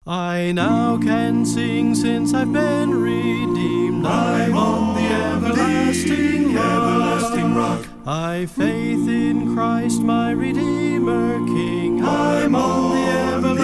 I now can sing since I've been redeemed. I'm on the everlasting rock. I've faith in Christ my Redeemer King. I'm on the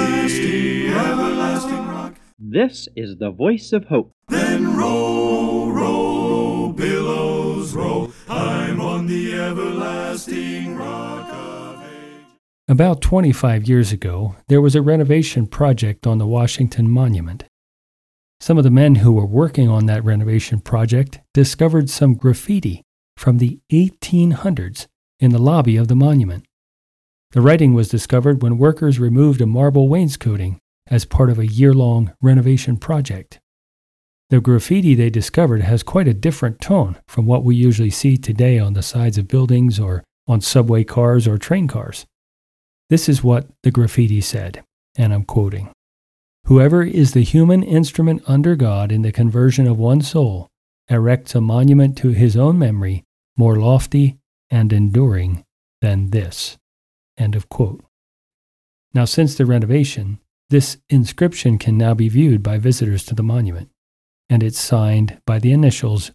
everlasting rock. This is the voice of hope. Then roll, roll, billows roll. I'm on the everlasting rock of ages. About 25 years ago, there was a renovation project on the Washington Monument. Some of the men who were working on that renovation project discovered some graffiti from the 1800s in the lobby of the monument. The writing was discovered when workers removed a marble wainscoting as part of a year-long renovation project. The graffiti they discovered has quite a different tone from what we usually see today on the sides of buildings or on subway cars or train cars. This is what the graffiti said, and I'm quoting, "Whoever is the human instrument under God in the conversion of one soul erects a monument to his own memory more lofty and enduring than this." End of quote. Now, since the renovation, this inscription can now be viewed by visitors to the monument, and it's signed by the initials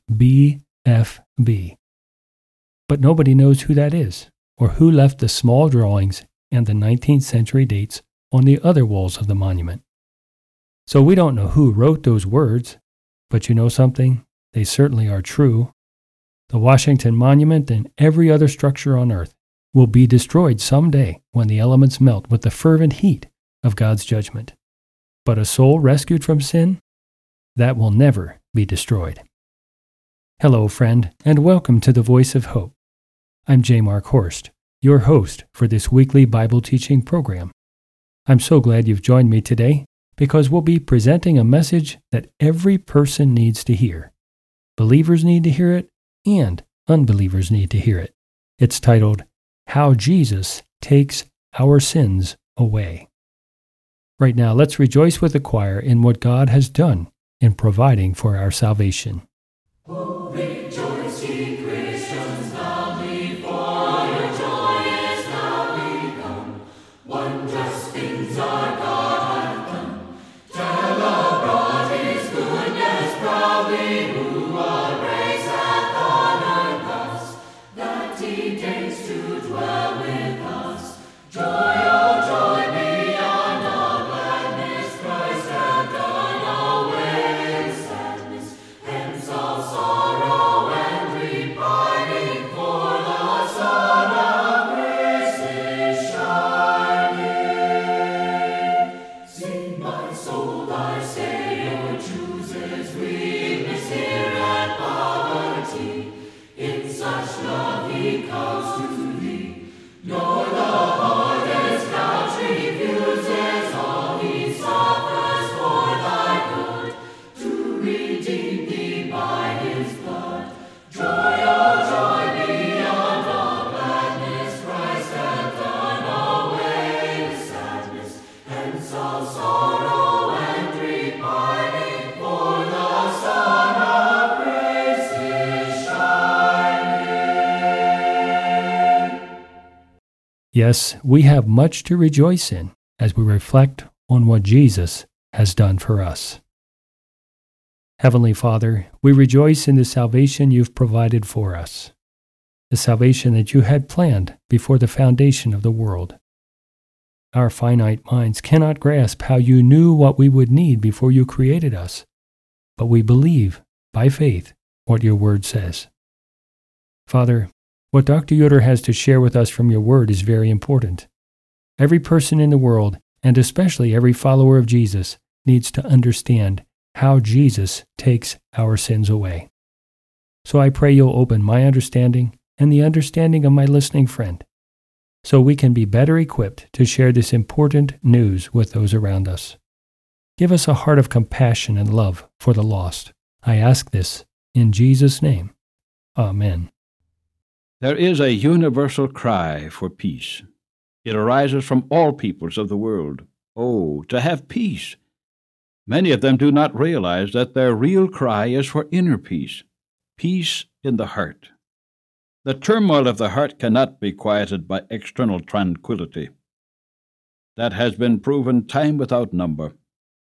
BFB. But nobody knows who that is, or who left the small drawings and the 19th century dates on the other walls of the monument. So we don't know who wrote those words, but you know something? They certainly are true. The Washington Monument and every other structure on earth will be destroyed someday when the elements melt with the fervent heat of God's judgment. But a soul rescued from sin, that will never be destroyed. Hello, friend, and welcome to the Voice of Hope. I'm J. Mark Horst, your host for this weekly Bible teaching program. I'm so glad you've joined me today because we'll be presenting a message that every person needs to hear. Believers need to hear it, and unbelievers need to hear it. It's titled, How Jesus Takes Our Sins Away. Right now, let's rejoice with the choir in what God has done in providing for our salvation. Oh, rejoice, ye Christians, loudly, for your joy is now begun. Wondrous things our God hath done. Tell abroad his goodness proudly, who our grace hath honored thus, that he deigns to dwell with us. Joy, oh joy, beyond all gladness, Christ hath done away sadness. Hence all sorrow and repining, for the Son of grace is shining. See, my soul, thy Savior chooses weakness here and poverty. In such love he comes to thee, nor the hardest couch refuses all he suffers for thy good, to redeem thee by his blood. Joy, oh joy, beyond all gladness, Christ hath done away sadness. Hence all sorrow and repining, for the Son of grace is shining. Yes, we have much to rejoice in as we reflect on what Jesus has done for us. Heavenly Father, we rejoice in the salvation you've provided for us, the salvation that you had planned before the foundation of the world. Our finite minds cannot grasp how you knew what we would need before you created us, but we believe, by faith, what your word says. Father, what Dr. Yoder has to share with us from your word is very important. Every person in the world, and especially every follower of Jesus, needs to understand how Jesus takes our sins away. So I pray you'll open my understanding and the understanding of my listening friend, so we can be better equipped to share this important news with those around us. Give us a heart of compassion and love for the lost. I ask this in Jesus' name. Amen. There is a universal cry for peace. It arises from all peoples of the world. Oh, to have peace! Many of them do not realize that their real cry is for inner peace, peace in the heart. The turmoil of the heart cannot be quieted by external tranquility. That has been proven time without number.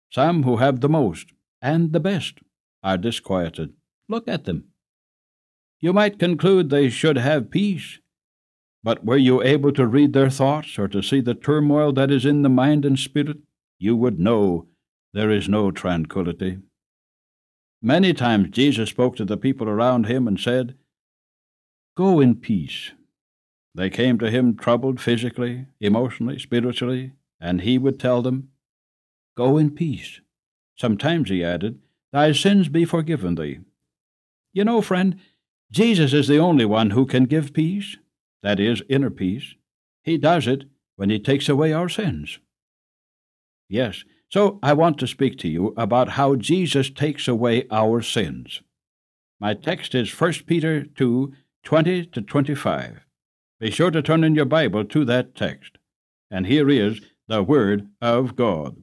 Some who have the most and the best are disquieted. Look at them. You might conclude they should have peace, but were you able to read their thoughts or to see the turmoil that is in the mind and spirit, you would know there is no tranquility. Many times Jesus spoke to the people around him and said, "Go in peace." They came to him troubled physically, emotionally, spiritually, and he would tell them, "Go in peace." Sometimes he added, "Thy sins be forgiven thee." You know, friend, Jesus is the only one who can give peace, that is, inner peace. He does it when he takes away our sins. Yes, so I want to speak to you about how Jesus takes away our sins. My text is 1 Peter 2, 20 to 25. Be sure to turn in your Bible to that text. And here is the Word of God.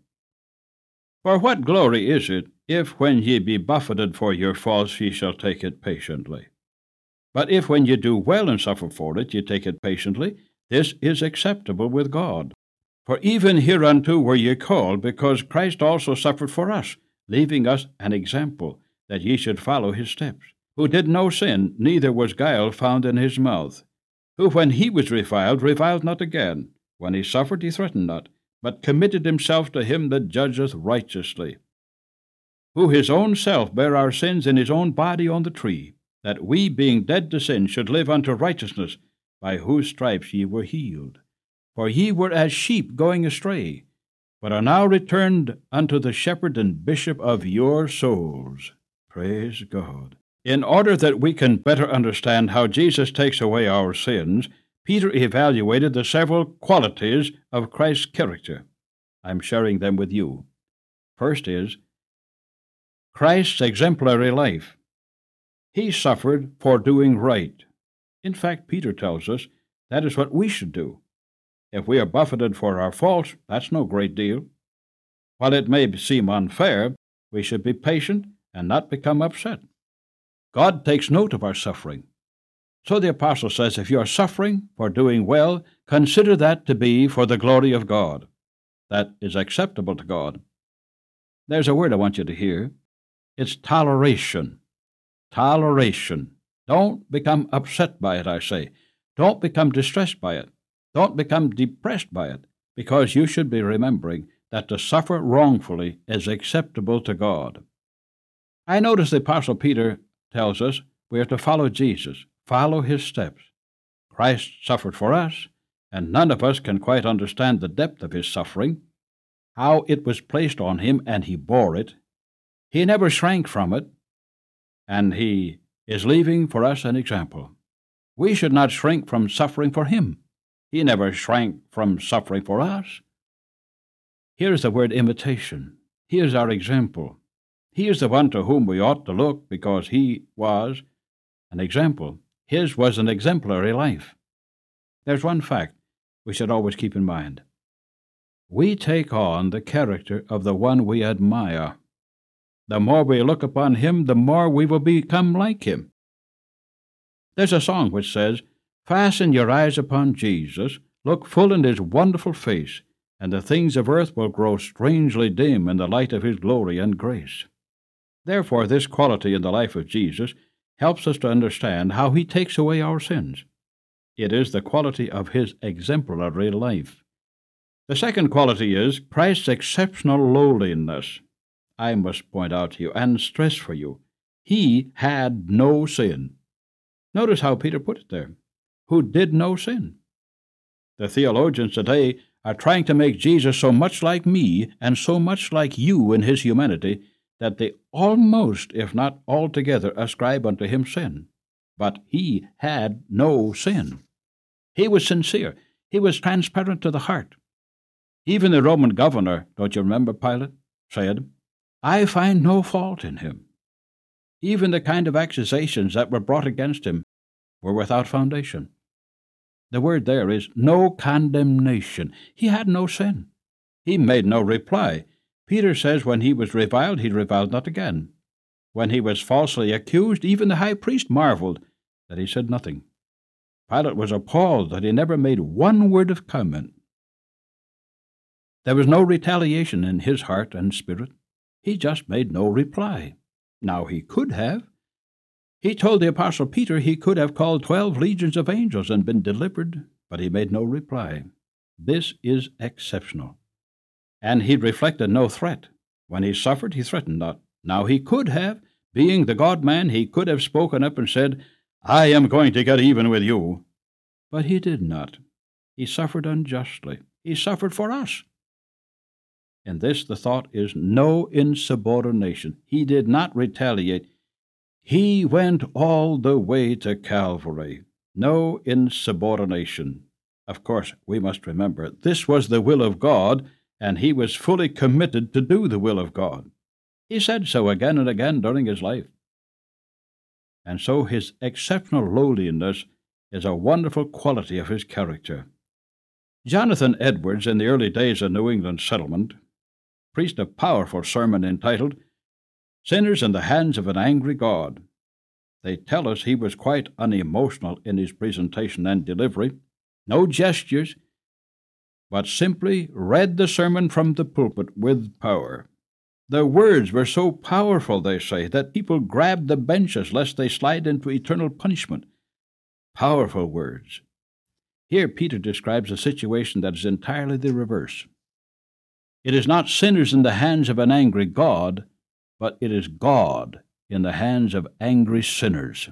For what glory is it, if when ye be buffeted for your faults ye shall take it patiently? But if when ye do well and suffer for it ye take it patiently, this is acceptable with God. For even hereunto were ye called, because Christ also suffered for us, leaving us an example, that ye should follow his steps, who did no sin, neither was guile found in his mouth, who when he was reviled not again, when he suffered he threatened not, but committed himself to him that judgeth righteously, who his own self bare our sins in his own body on the tree, that we, being dead to sin, should live unto righteousness, by whose stripes ye were healed. For ye were as sheep going astray, but are now returned unto the shepherd and bishop of your souls. Praise God. In order that we can better understand how Jesus takes away our sins, Peter evaluated the several qualities of Christ's character. I'm sharing them with you. First is Christ's exemplary life. He suffered for doing right. In fact, Peter tells us that is what we should do. If we are buffeted for our faults, that's no great deal. While it may seem unfair, we should be patient and not become upset. God takes note of our suffering. So the apostle says, if you are suffering for doing well, consider that to be for the glory of God. That is acceptable to God. There's a word I want you to hear. It's toleration. Toleration. Don't become upset by it, I say. Don't become distressed by it. Don't become depressed by it, because you should be remembering that to suffer wrongfully is acceptable to God. I notice the Apostle Peter tells us we are to follow Jesus, follow his steps. Christ suffered for us, and none of us can quite understand the depth of his suffering, how it was placed on him, and he bore it. He never shrank from it, and he is leaving for us an example. We should not shrink from suffering for him. He never shrank from suffering for us. Here's the word imitation. He is our example. He is the one to whom we ought to look because he was an example. His was an exemplary life. There's one fact we should always keep in mind. We take on the character of the one we admire. The more we look upon him, the more we will become like him. There's a song which says, "Fasten your eyes upon Jesus, look full in his wonderful face, and the things of earth will grow strangely dim in the light of his glory and grace." Therefore, this quality in the life of Jesus helps us to understand how he takes away our sins. It is the quality of his exemplary life. The second quality is Christ's exceptional lowliness. I must point out to you and stress for you, he had no sin. Notice how Peter put it there, who did no sin. The theologians today are trying to make Jesus so much like me and so much like you in his humanity that they almost, if not altogether, ascribe unto him sin. But he had no sin. He was sincere. He was transparent to the heart. Even the Roman governor, don't you remember Pilate, said, "I find no fault in him." Even the kind of accusations that were brought against him were without foundation. The word there is no condemnation. He had no sin. He made no reply. Peter says when he was reviled, he reviled not again. When he was falsely accused, even the high priest marveled that he said nothing. Pilate was appalled that he never made one word of comment. There was no retaliation in his heart and spirit. He just made no reply. Now he could have. He told the Apostle Peter he could have called 12 legions of angels and been delivered, but he made no reply. This is exceptional. And he reflected no threat. When he suffered, he threatened not. Now he could have. Being the God-man, he could have spoken up and said, I am going to get even with you. But he did not. He suffered unjustly. He suffered for us. In this, the thought is no insubordination. He did not retaliate. He went all the way to Calvary. No insubordination. Of course, we must remember, this was the will of God, and he was fully committed to do the will of God. He said so again and again during his life. And so his exceptional lowliness is a wonderful quality of his character. Jonathan Edwards, in the early days of New England settlement, preached a powerful sermon entitled, Sinners in the Hands of an Angry God. They tell us he was quite unemotional in his presentation and delivery, no gestures, but simply read the sermon from the pulpit with power. The words were so powerful, they say, that people grabbed the benches lest they slide into eternal punishment. Powerful words. Here Peter describes a situation that is entirely the reverse. It is not sinners in the hands of an angry God, but it is God in the hands of angry sinners.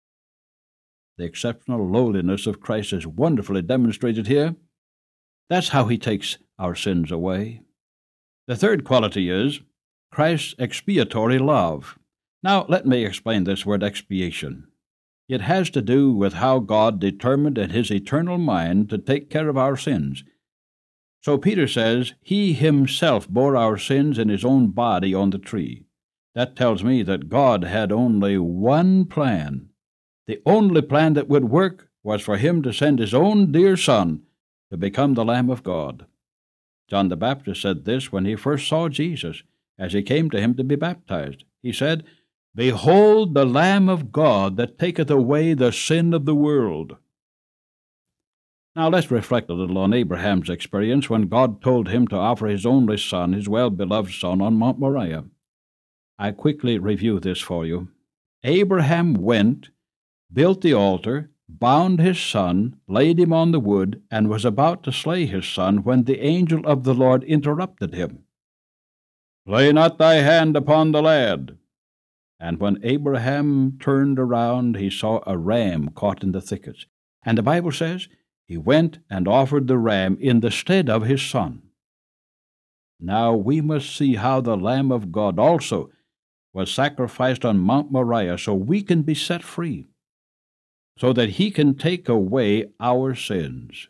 The exceptional lowliness of Christ is wonderfully demonstrated here. That's how he takes our sins away. The third quality is Christ's expiatory love. Now, let me explain this word expiation. It has to do with how God determined in his eternal mind to take care of our sins. So Peter says, he himself bore our sins in his own body on the tree. That tells me that God had only one plan. The only plan that would work was for him to send his own dear Son to become the Lamb of God. John the Baptist said this when he first saw Jesus, as he came to him to be baptized. He said, Behold the Lamb of God that taketh away the sin of the world. Now let's reflect a little on Abraham's experience when God told him to offer his only son, his well-beloved son, on Mount Moriah. I quickly review this for you. Abraham went, built the altar, bound his son, laid him on the wood, and was about to slay his son when the angel of the Lord interrupted him. Lay not thy hand upon the lad. And when Abraham turned around, he saw a ram caught in the thickets. And the Bible says, he went and offered the ram in the stead of his son. Now we must see how the Lamb of God also was sacrificed on Mount Moriah so we can be set free, so that he can take away our sins.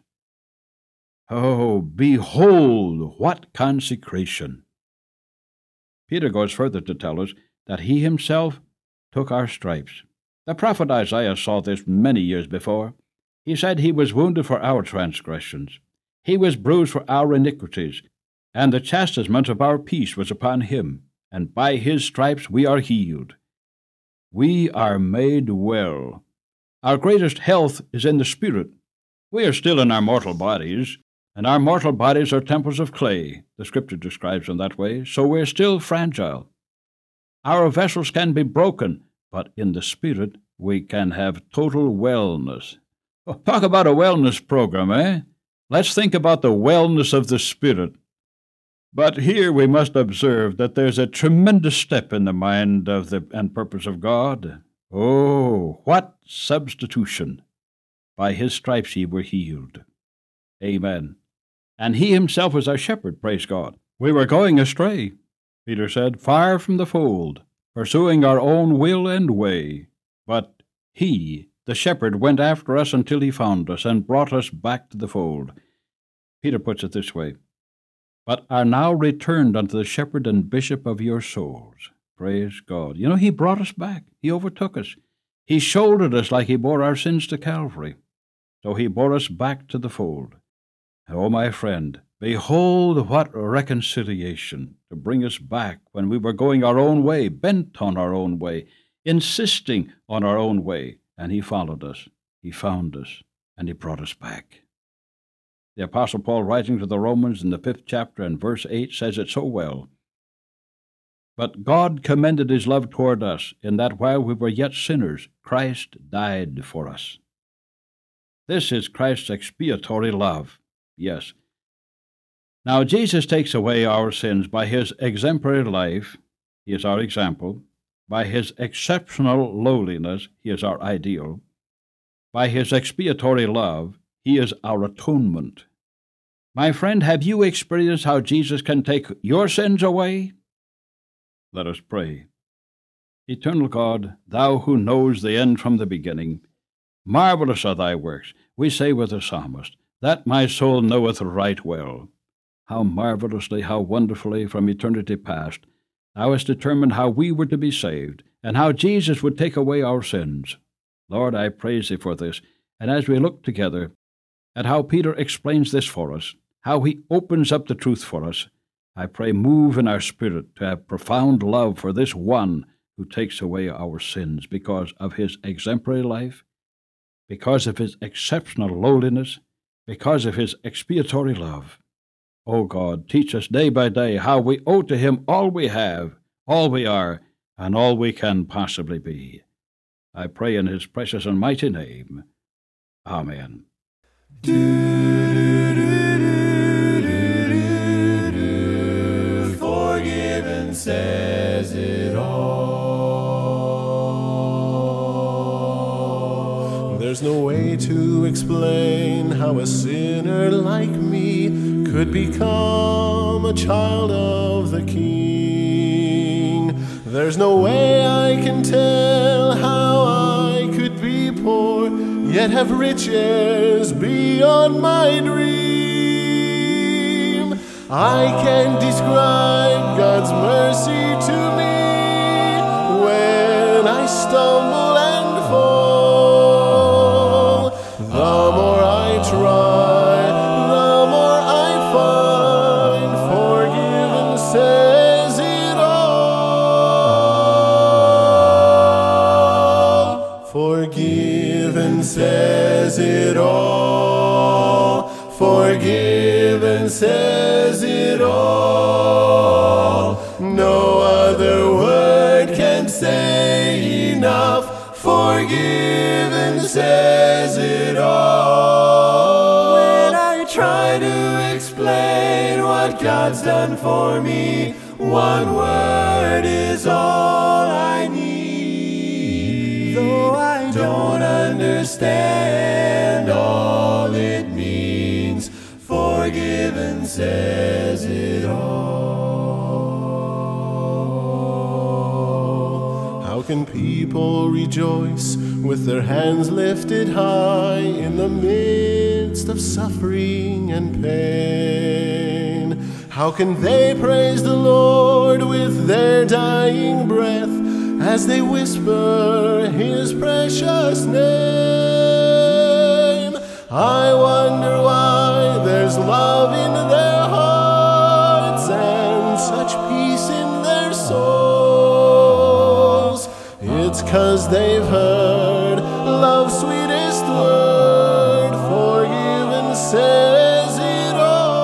Oh, behold, what consecration! Peter goes further to tell us that he himself took our stripes. The prophet Isaiah saw this many years before. He said he was wounded for our transgressions. He was bruised for our iniquities, and the chastisement of our peace was upon him, and by his stripes we are healed. We are made well. Our greatest health is in the spirit. We are still in our mortal bodies, and our mortal bodies are temples of clay. The Scripture describes them that way, so we're still fragile. Our vessels can be broken, but in the spirit we can have total wellness. Oh, talk about a wellness program, eh? Let's think about the wellness of the spirit. But here we must observe that there's a tremendous step in the mind of and purpose of God. Oh, what substitution! By his stripes ye were healed. Amen. And he himself was our shepherd, praise God. We were going astray, Peter said, far from the fold, pursuing our own will and way. But he, the shepherd, went after us until he found us and brought us back to the fold. Peter puts it this way, but are now returned unto the shepherd and bishop of your souls. Praise God. You know, he brought us back. He overtook us. He shouldered us like he bore our sins to Calvary. So he bore us back to the fold. Oh, my friend, behold what reconciliation to bring us back when we were going our own way, bent on our own way, insisting on our own way. And he followed us, he found us, and he brought us back. The Apostle Paul, writing to the Romans in the 5th chapter and verse 8, says it so well. But God commended his love toward us, in that while we were yet sinners, Christ died for us. This is Christ's expiatory love. Yes. Now, Jesus takes away our sins by his exemplary life. He is our example. By his exceptional lowliness, he is our ideal. By his expiatory love, he is our atonement. My friend, have you experienced how Jesus can take your sins away? Let us pray. Eternal God, thou who knows the end from the beginning, marvelous are thy works. We say with the psalmist, that my soul knoweth right well. How marvelously, how wonderfully, from eternity past, thou hast determined how we were to be saved, and how Jesus would take away our sins. Lord, I praise thee for this, and as we look together at how Peter explains this for us, how he opens up the truth for us, I pray move in our spirit to have profound love for this one who takes away our sins because of his exemplary life, because of his exceptional lowliness, because of his expiatory love. O God, teach us day by day how we owe to him all we have, all we are, and all we can possibly be. I pray in his precious and mighty name. Amen. Forgiven says it all. There's no way to explain how a sinner like me could become a child of the King. There's no way I can tell how I could be poor, yet have riches beyond my dream. I can't describe God's mercy to me when I stumble and fall. The more I try, the more I find forgiven says it all. Forgiven says it all. Forgiven says it all. No other word can say enough. Forgiven says it all. When I try to explain what God's done for me, one word is all I need. Though I don't understand all it means, forgiven says it all. How can people rejoice with their hands lifted high in the midst of suffering and pain? How can they praise the Lord with their dying breath as they whisper his precious name? I wonder why there's love in their hearts and such peace in their souls. It's 'cause they've heard love's sweetest word, forgiven says it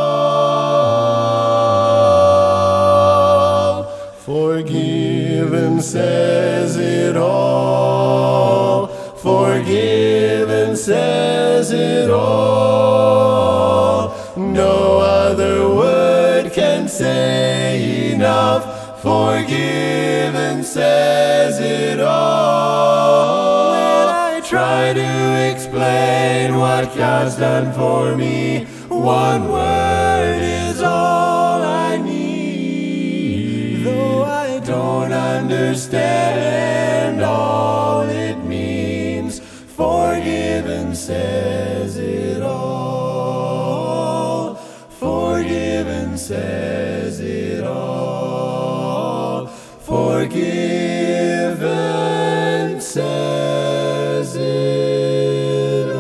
all. Forgiven says it all. Forgiven says it all. No other word can say enough. Forgiven says it all. When I try to explain what God's done for me, one word is all I need. Though I don't understand all it means, forgiven says it all. Forgiven says it all. Forgiven says it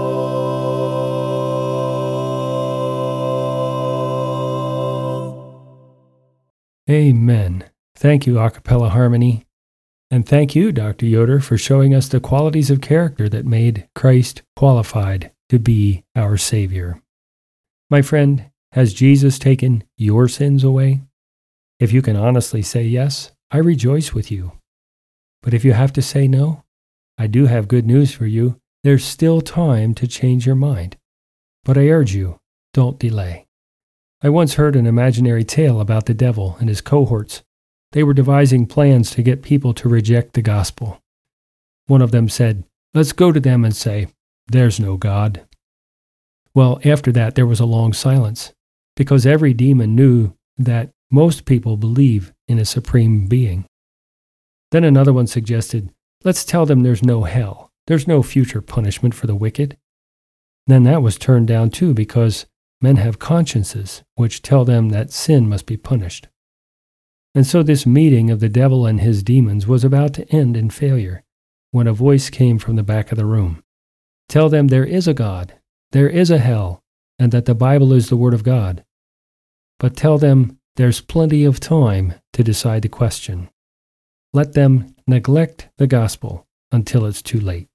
all. Amen. Thank you, Acapella Harmony. And thank you, Dr. Yoder, for showing us the qualities of character that made Christ qualified to be our Savior. My friend, has Jesus taken your sins away? If you can honestly say yes, I rejoice with you. But if you have to say no, I do have good news for you. There's still time to change your mind. But I urge you, don't delay. I once heard an imaginary tale about the devil and his cohorts. They were devising plans to get people to reject the gospel. One of them said, "Let's go to them and say, 'There's no God.'" Well, after that there was a long silence, because every demon knew that most people believe in a supreme being. Then another one suggested, "Let's tell them there's no hell. There's no future punishment for the wicked." Then that was turned down too, because men have consciences which tell them that sin must be punished. And so this meeting of the devil and his demons was about to end in failure, when a voice came from the back of the room. Tell them there is a God, there is a hell, and that the Bible is the Word of God. But tell them there's plenty of time to decide the question. Let them neglect the gospel until it's too late.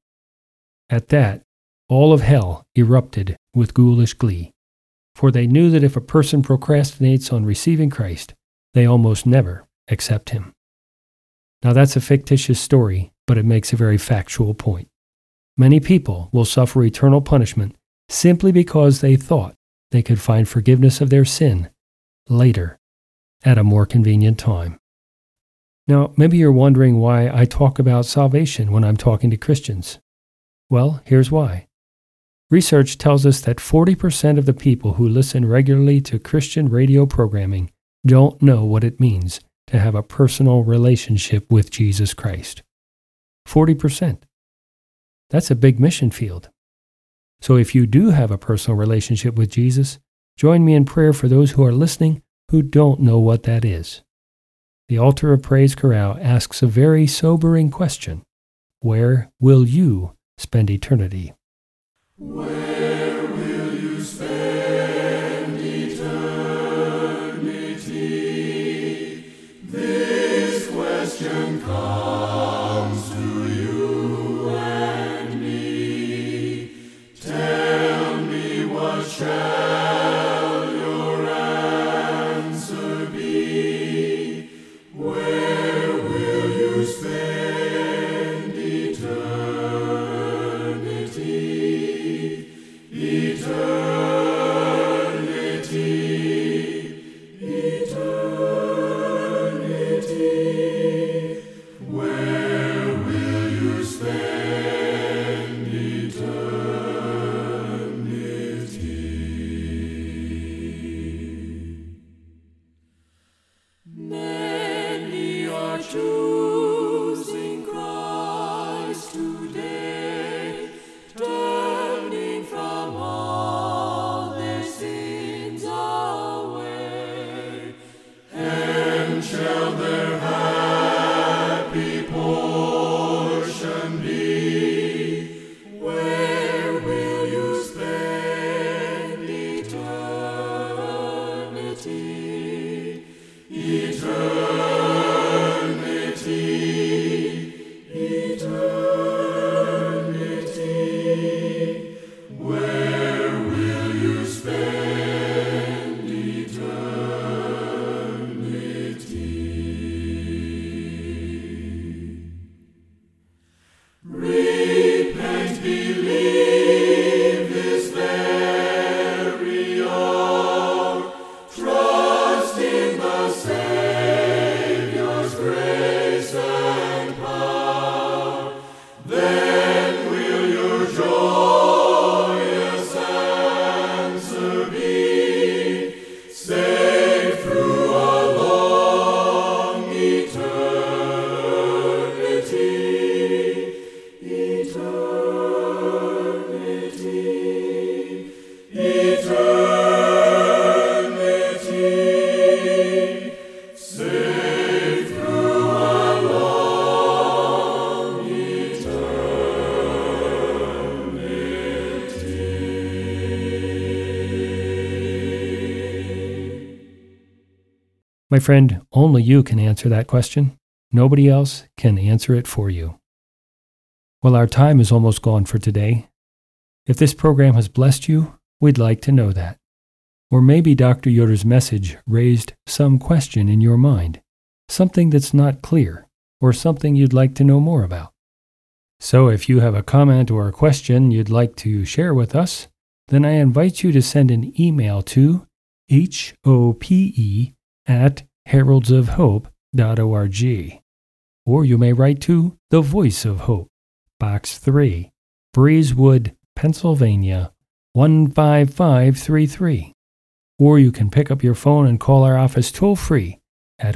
At that, all of hell erupted with ghoulish glee, for they knew that if a person procrastinates on receiving Christ, they almost never accept him. Now that's a fictitious story, but it makes a very factual point. Many people will suffer eternal punishment simply because they thought they could find forgiveness of their sin later, at a more convenient time. Now, maybe you're wondering why I talk about salvation when I'm talking to Christians. Well, here's why. Research tells us that 40% of the people who listen regularly to Christian radio programming don't know what it means to have a personal relationship with Jesus Christ. 40%. That's a big mission field. So if you do have a personal relationship with Jesus, join me in prayer for those who are listening who don't know what that is. The Altar of Praise Chorale asks a very sobering question. Where will you spend eternity? Where will you spend eternity? This question comes to you and me. Tell me, what shall your answer be? Where will you spend eternity? Eternity. Where will you spend eternity? Many are choosing Christ today, turning from all their sins away. And shall their happy portion be? Where will you spend eternity? Eternity. Eternity. Where will you spend eternity? Repent, believe this very hour. Trust in the Savior's grace and power. Then will your joyous answer be, safe through a long eternity. Eternity. Eternity. Safe through a long eternity. My friend, only you can answer that question. Nobody else can answer it for you. Well, our time is almost gone for today. If this program has blessed you, we'd like to know that. Or maybe Dr. Yoder's message raised some question in your mind, something that's not clear, or something you'd like to know more about. So if you have a comment or a question you'd like to share with us, then I invite you to send an email to hope@heraldsofhope.org. Or you may write to The Voice of Hope, Box 3, Breezewood, Pennsylvania, 15533. Or you can pick up your phone and call our office toll-free at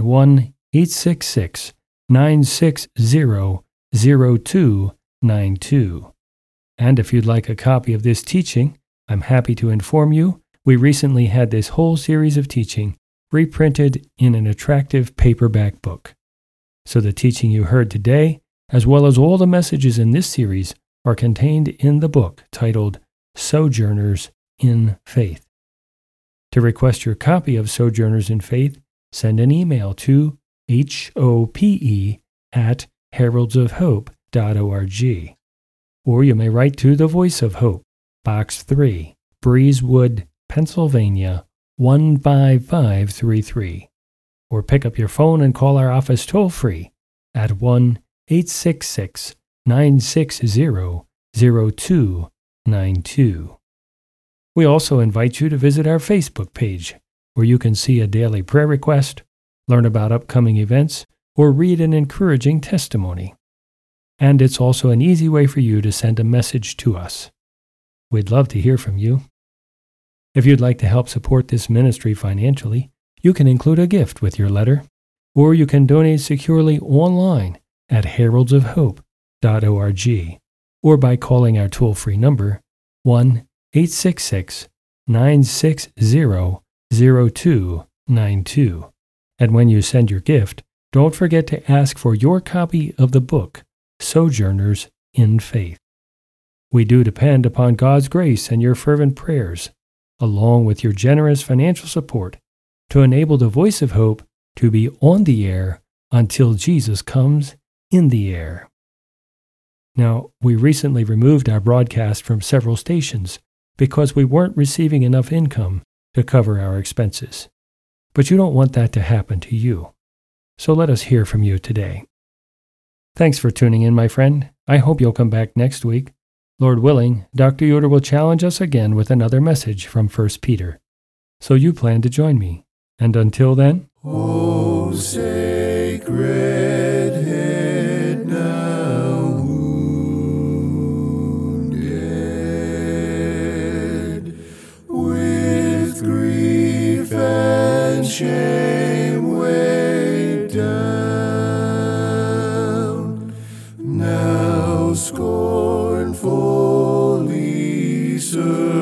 1-866-960-0292. And if you'd like a copy of this teaching, I'm happy to inform you we recently had this whole series of teaching reprinted in an attractive paperback book. So the teaching you heard today, as well as all the messages in this series, are contained in the book titled Sojourners in Faith. To request your copy of Sojourners in Faith, send an email to hope@heraldsofhope.org. Or you may write to The Voice of Hope, Box 3, Breezewood, Pennsylvania, 15533. Or pick up your phone and call our office toll-free at 1-866-960-0292. We also invite you to visit our Facebook page, where you can see a daily prayer request, learn about upcoming events, or read an encouraging testimony. And it's also an easy way for you to send a message to us. We'd love to hear from you. If you'd like to help support this ministry financially, you can include a gift with your letter, or you can donate securely online at heraldsofhope.org, or by calling our toll-free number 1-866-960-0292. And when you send your gift, don't forget to ask for your copy of the book, Sojourners in Faith. We do depend upon God's grace and your fervent prayers, along with your generous financial support, to enable the Voice of Hope to be on the air until Jesus comes in the air. Now, we recently removed our broadcast from several stations because we weren't receiving enough income to cover our expenses. But you don't want that to happen to you. So let us hear from you today. Thanks for tuning in, my friend. I hope you'll come back next week. Lord willing, Dr. Yoder will challenge us again with another message from 1 Peter. So you plan to join me. And until then, O sacred head now wounded with grief and shame weighed down, now scornfully surrounded